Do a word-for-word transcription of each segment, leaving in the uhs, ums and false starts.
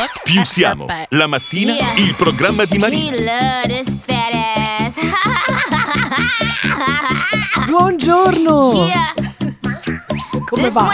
più siamo. La mattina, il programma di Marina. Buongiorno. Come va?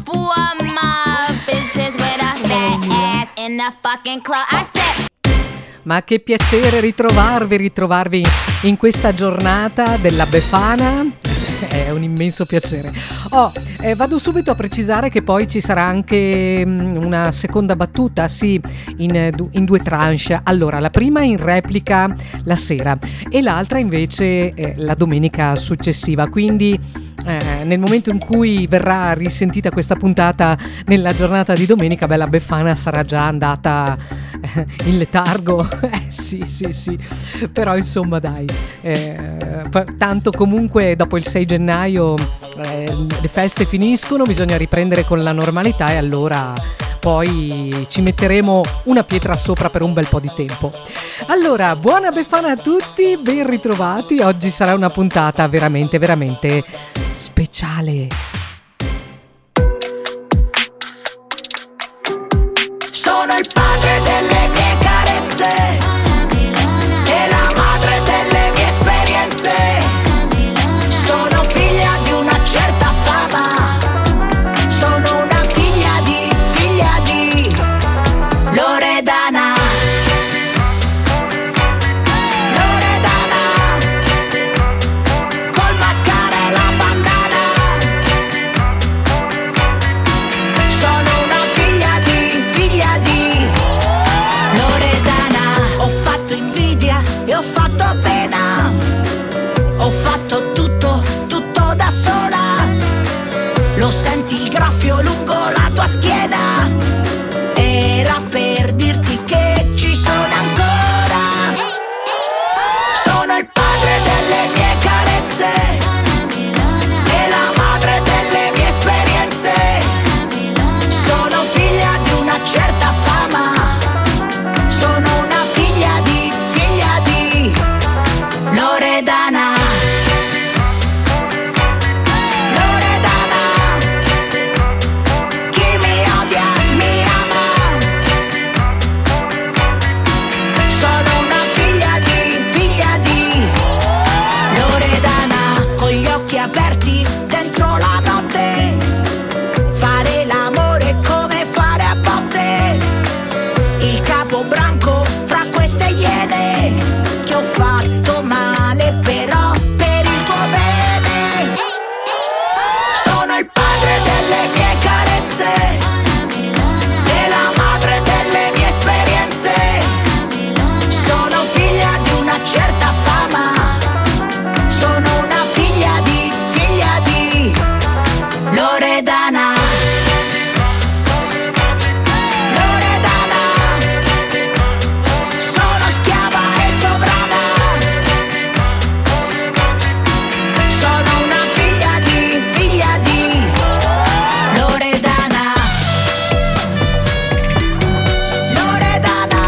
Ma che piacere ritrovarvi, ritrovarvi in questa giornata della Befana. È un immenso piacere. Oh, eh, vado subito a precisare che poi ci sarà anche mh, una seconda battuta, sì, in, in due tranche. Allora, la prima in replica la sera e l'altra invece eh, la domenica successiva. Quindi eh, nel momento in cui verrà risentita questa puntata nella giornata di domenica, beh, la Befana sarà già andata eh, in letargo. Eh sì, sì, sì. Però insomma, dai. Eh, tanto comunque dopo il sei gennaio eh, le feste finiscono, bisogna riprendere con la normalità e allora poi ci metteremo una pietra sopra per un bel po' di tempo. Allora, buona Befana a tutti, ben ritrovati. Oggi sarà una puntata veramente, veramente speciale. Sono il padre delle mie carezze e la madre delle mie esperienze. Sono figlia di una certa fama. Sono una figlia di, figlia di Loredana. Loredana, col mascara e la bandana. Sono una figlia di, figlia di Loredana. Ho fatto invidia e ho fatto pena. Ho fatto tutto, tutto da sola. Lo senti il graffio lungo la tua schiena? Era per dirti che ci sono ancora. Sono il padre delle mie carezze e la madre delle mie esperienze. Sono figlia di una certa fama. Sono una figlia di, figlia di Loredana. Loredana, chi mi odia mi ama. Sono una figlia di, figlia di Loredana. Con gli occhi aperti dentro la notte, fare l'amore come fare a botte. Il capo branco fra queste iene, che ho fatto male però per il tuo bene. Sono il padre delle mie carezze e la madre delle mie esperienze. Sono figlia di una certa fama. Sono una figlia di, figlia di Loredana. Loredana, sono schiava e sovrana. Sono una figlia di, figlia di Loredana. Loredana,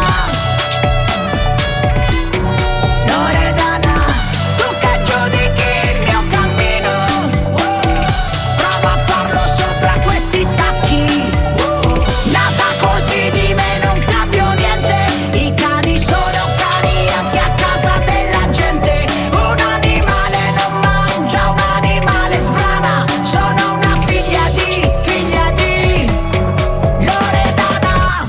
Loredana, tu che giudichi il mio cammino, uh, prova a farlo sopra questi tacchi. uh, Nata così di me non cambio niente. I cani sono cani anche a casa della gente. Un animale non mangia un animale sbrana. Sono una figlia di, figlia di Loredana.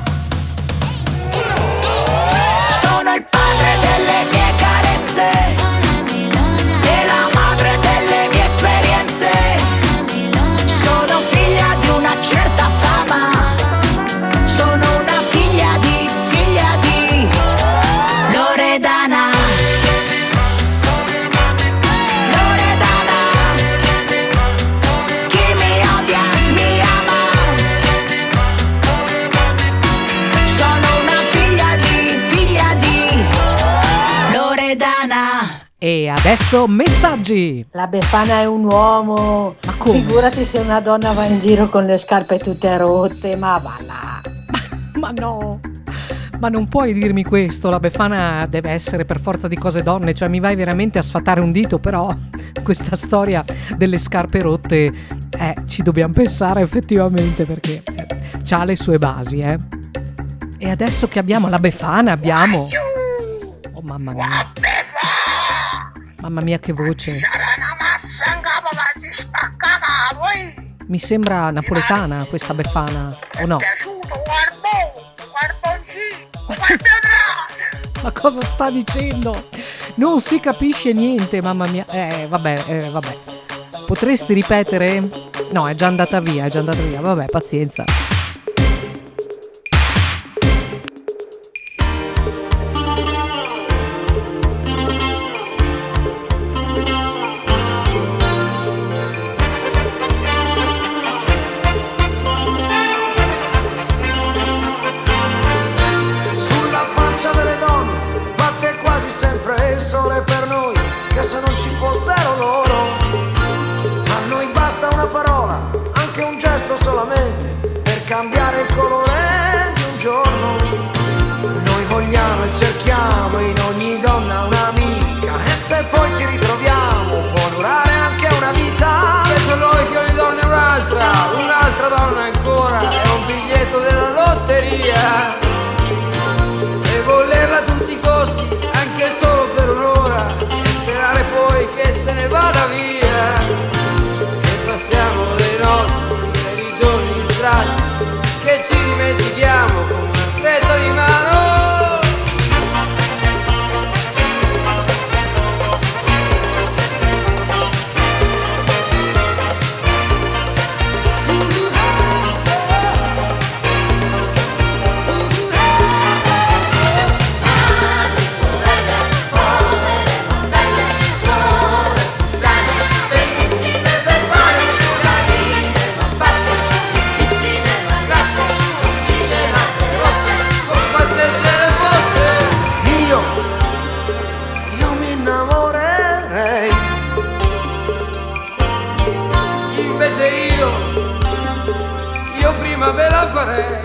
Sono il padre delle mie carezze e la madre delle mie esperienze. Sono figlia di una certa fama. Sono una figlia di, figlia di Loredana. Loredana, chi mi odia mi ama. Sono una figlia di, figlia di Loredana. E adesso messaggi. La Befana è un uomo. Ma come? Figurati se una donna va in giro con le scarpe tutte rotte, ma va là. Ma no, ma non puoi dirmi questo. La Befana deve essere per forza di cose donne. Cioè mi vai veramente a sfatare un dito. Però questa storia delle scarpe rotte eh, ci dobbiamo pensare effettivamente, perché eh, c'ha le sue basi, eh. E adesso che abbiamo la Befana, abbiamo... Oh mamma mia. Mamma mia che voce. Mi sembra napoletana questa Befana, o no? Ma cosa sta dicendo? Non si capisce niente, mamma mia. Eh, vabbè, eh, vabbè. Potresti ripetere? No, è già andata via, è già andata via. Vabbè, pazienza. Se non ci fossero loro, a noi basta una parola, anche un gesto solamente, per cambiare il colore di un giorno. Noi vogliamo e cerchiamo in ogni donna un'amica, e se poi ci ritroviamo può durare anche una vita. Che se noi che ogni donna è un'altra, un'altra donna ancora, è un biglietto della lotteria, e volerla a tutti i costi, anche solo per un'ora, poi che se ne vada via, che passiamo le notti e i giorni distratti, che ci dimentichiamo con una stretta di mano. Ve la farei.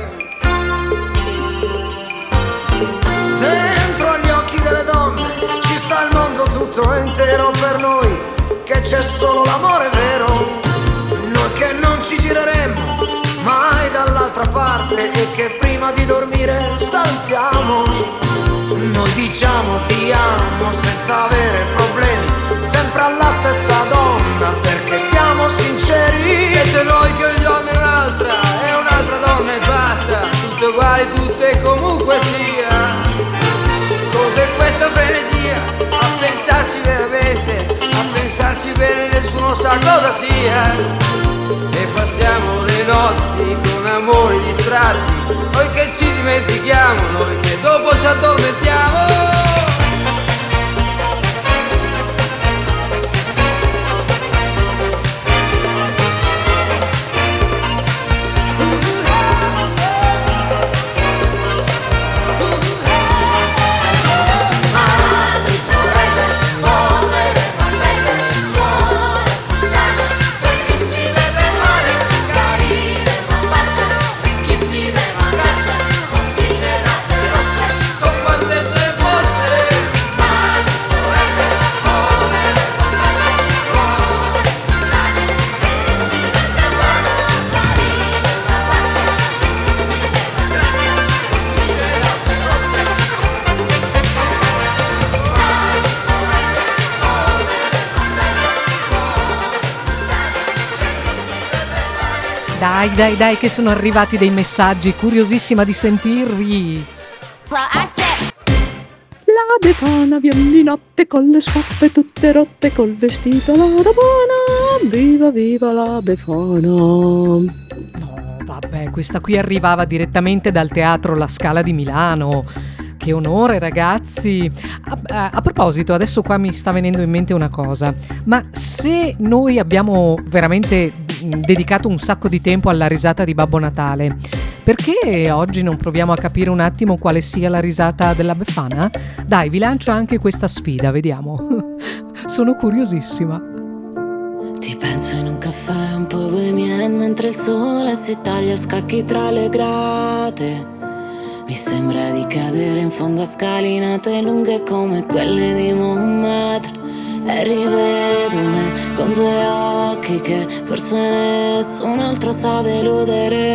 Dentro agli occhi delle donne ci sta il mondo tutto intero per noi, che c'è solo l'amore vero, noi che non ci gireremo mai dall'altra parte e che prima di dormire salutiamo. Noi diciamo ti amo senza avere problemi, sempre alla stessa donna, perché siamo sinceri. E se noi che ogni donna è un'altra, è un'altra donna e basta, tutte uguali, tutte comunque sia. Cos'è questa frenesia? A pensarci veramente, a pensarci bene, nessuno sa cosa sia. E passiamo le notti con amori distratti, noi che ci dimentichiamo, noi che dopo ci addormentiamo. Dai, dai, dai, che sono arrivati dei messaggi, curiosissima di sentirvi. La Befana viene di notte con le scarpe tutte rotte, col vestito alla buona, viva viva la Befana. No, vabbè, questa qui arrivava direttamente dal teatro La Scala di Milano. Che onore, ragazzi. A, a, a proposito, adesso qua mi sta venendo in mente una cosa, ma se noi abbiamo veramente dedicato un sacco di tempo alla risata di Babbo Natale, perché oggi non proviamo a capire un attimo quale sia la risata della Befana? Dai, vi lancio anche questa sfida, vediamo. Sono curiosissima. Ti penso in un caffè un po' bohemian mentre il sole si taglia a scacchi tra le grate. Mi sembra di cadere in fondo a scalinate lunghe come quelle di Montmartre. E rivedo me con due occhi che forse nessun altro sa deludere.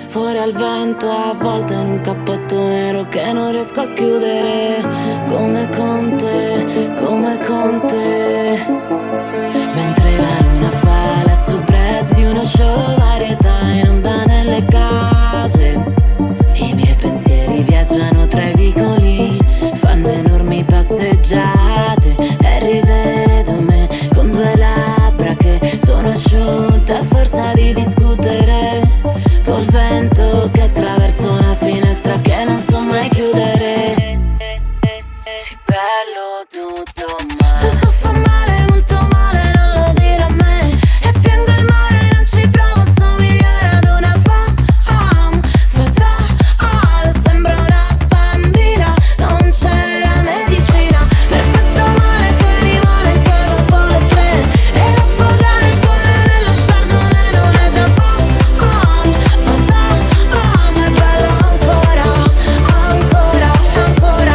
fuori al vento, a volte in un cappotto nero che non riesco a chiudere. Come con te, come con te. Mentre la luna fa la soubrette di uno show varietà in onda nelle case, i miei pensieri viaggiano tra i vicoli, fanno enormi passeggiate e rivedo me con due labbra che sono asciutte a forza di discutere col vento che attraversa una finestra che non so mai chiudere. Sì, bello tutto, ma lo so fa male, molto male, non lo dire a me. E piango il mare, non ci provo, somigliare ad una fam fatale. Sembra una bambina, non c'è la medicina per questo male che rimane anche dopo le tre. E affogare il cuore nello chardonnay non è da fam fatale. È bello ancora, ancora, ancora.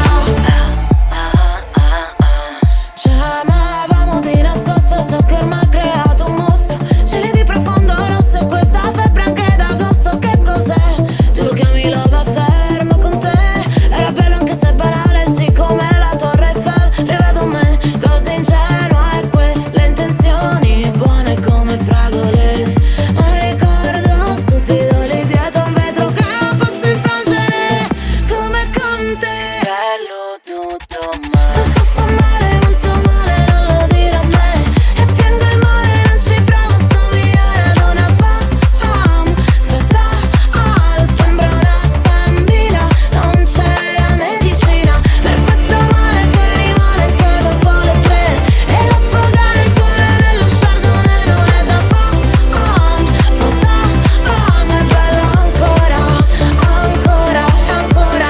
Ci amavamo di nascosto, so che ormai ha creato un mostro. Cieli di profondo rosso e questa febbre anche d'agosto. Che cos'è? Tu lo chiami love affair, ma con te era bello anche se banale. Sì, come la Torre Eiffel, rivedo me così ingenua e quelle intenzioni buone come fragole. Ma ricordo stupido lì dietro un vetro che non posso infrangere. Come con te, bello tutto, ma lo so fa male, molto male, non lo dire a me. E piango il mare, non ci provo, somigliare ad una fam fatale. Sembra una bambina, non c'è la medicina per questo male che rimane anche dopo le tre. E affogare il cuore nello chardonnay non è da fam fatale. È bello ancora, ancora, ancora.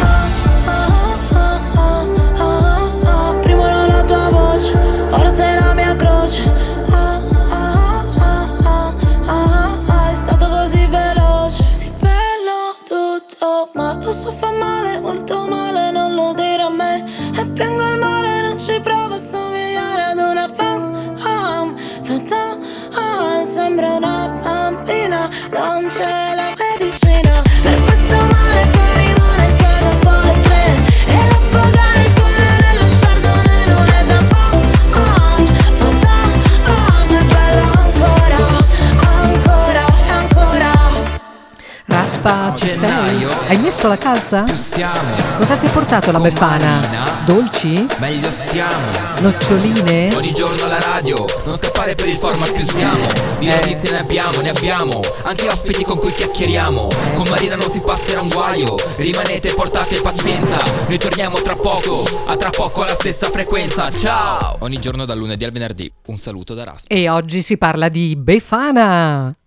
Prima ero la tua voce, ora sei la mia croce. È stato così veloce. Sì, bello tutto, ma lo so fa male, molto male, non lo dire a me. E piango il mare, non ci provo a somigliare ad una fam fatale. Sembra una bambina, non c'è la medicina per questo male che rimane anche dopo le tre. E affogare il cuore nello chardonnay non è da fam fatale. È bello ancora, ancora, ancora. Raspa, ci sei? Gennaio. Hai messo la calza? Più siamo, Cosa ti ha portato la Con Befana? Marina. Dolci? meglio stiamo. Noccioline? Ogni giorno alla radio, non scappare per il format più siamo. Di Eh. notizie ne abbiamo, ne abbiamo. Anche ospiti con cui chiacchieriamo. Con Marina non si passerà un guaio. Rimanete, portate pazienza. Noi torniamo tra poco, a tra poco alla stessa frequenza. Ciao! Ogni giorno dal lunedì al venerdì. Un saluto da Raspa. E oggi si parla di Befana.